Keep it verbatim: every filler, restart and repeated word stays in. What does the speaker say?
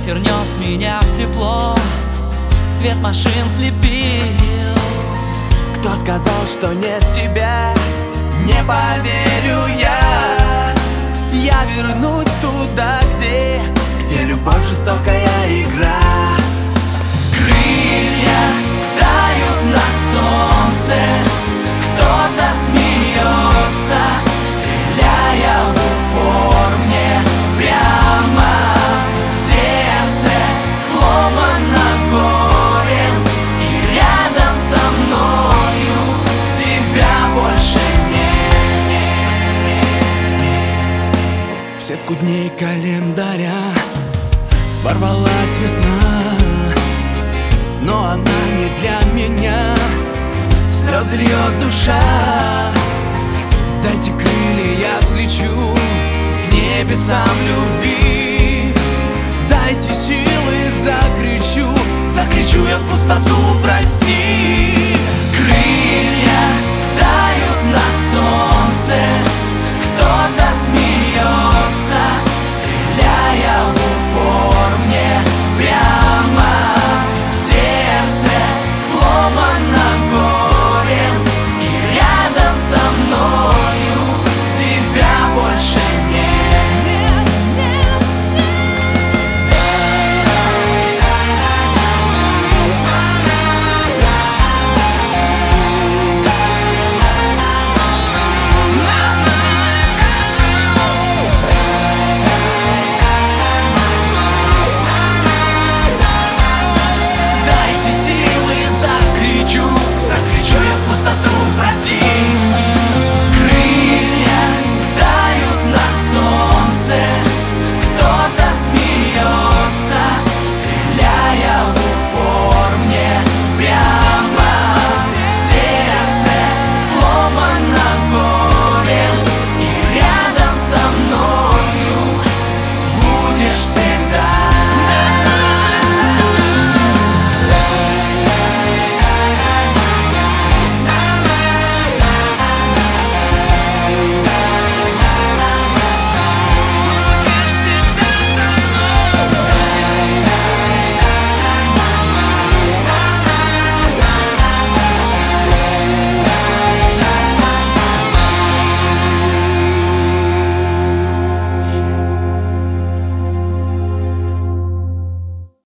Ветер нес меня в тепло, свет машин слепил. Кто сказал, что нет тебя? Не поверю я. Я вернусь туда, где, где любовь жестокая игра. Крылья тают на солнце, кто-то смеется, стреляя в упор мне прямо в сердце, сломано горем, и рядом со мною тебя больше нет. В сетку дней календаря ворвалась весна, но она не для меня. Слезы льет душа. Дайте крылья, я взлечу к небесам любви. Дайте силы, закричу, закричу я в пустоту, прости. Крылья